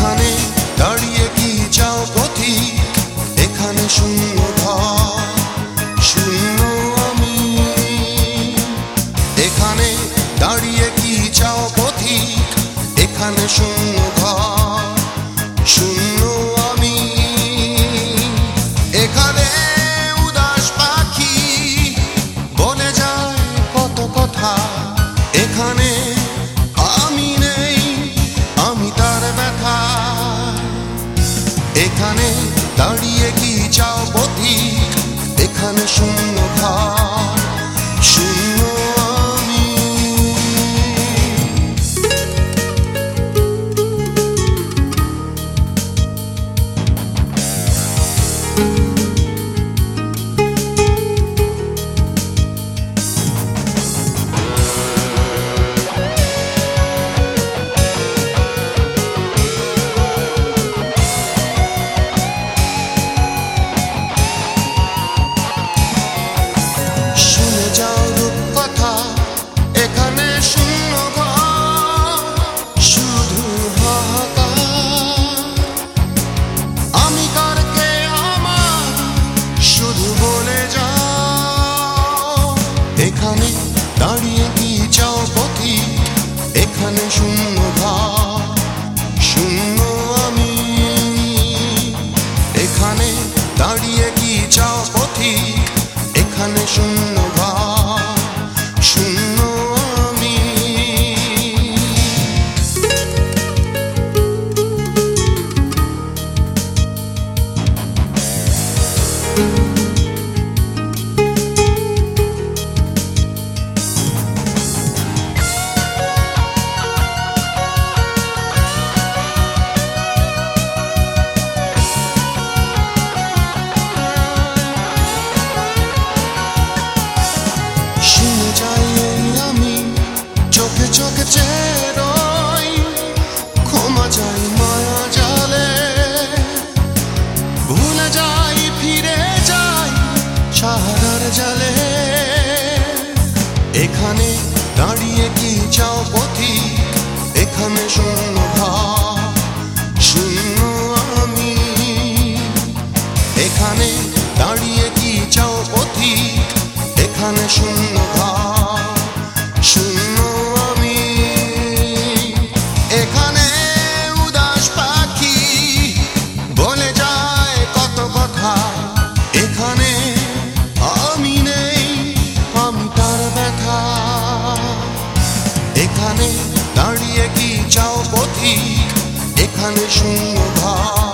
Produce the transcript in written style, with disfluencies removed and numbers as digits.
এখানে দাঁড়িয়ে কি চাও পথিক, এখানে শূন্য ঘর, শূন্য আমি। এখানে দাঁড়িয়ে কি চাও পথিক, এখানে শূন্য ঘর, শূন্য আমি। এখানে উদাস পাখি বলে যায় কত কথা, এখানে আমি নেই, আমি তার ব্যথা। এখানে দাঁড়িয়ে কি চাও পথিক, এখানে শূন্য ঘর, শূন্য আমি। এখানে শূন্য ঘর, শুধু হাহাকার। আমি কারকে আমার শুধু বলে যাও। এখানে দাঁড়িয়ে কি চাও পথিক, এখানে শূন্য ঘর, শূন্য আমি। এখানে দাঁড়িয়ে কি চাও পথিক, এখানে শূন্য ঘর, শূন্য আমি। শুনে যাই আমি, চোখে চোখে চেয়ে রই, ক্ষমা চাই মায়া জালে, ভুলে যাই ফিরে যাই সাহারার জালে। এখানে দাঁড়িয়ে কি চাও পথিক, এখানে শূন্য ঘর, শূন্য আমি। এখানে দাঁড়িয়ে কি চাও পথিক, এখানে শূন্য ঘর, শূন্য আমি। এখানে উদাস পাখি বলে যায় কত কথা, এখানে আমি নেই, আমি তার ব্যথা। এখানে দাঁড়িয়ে কি চাও পথিক, এখানে শূন্য ঘর।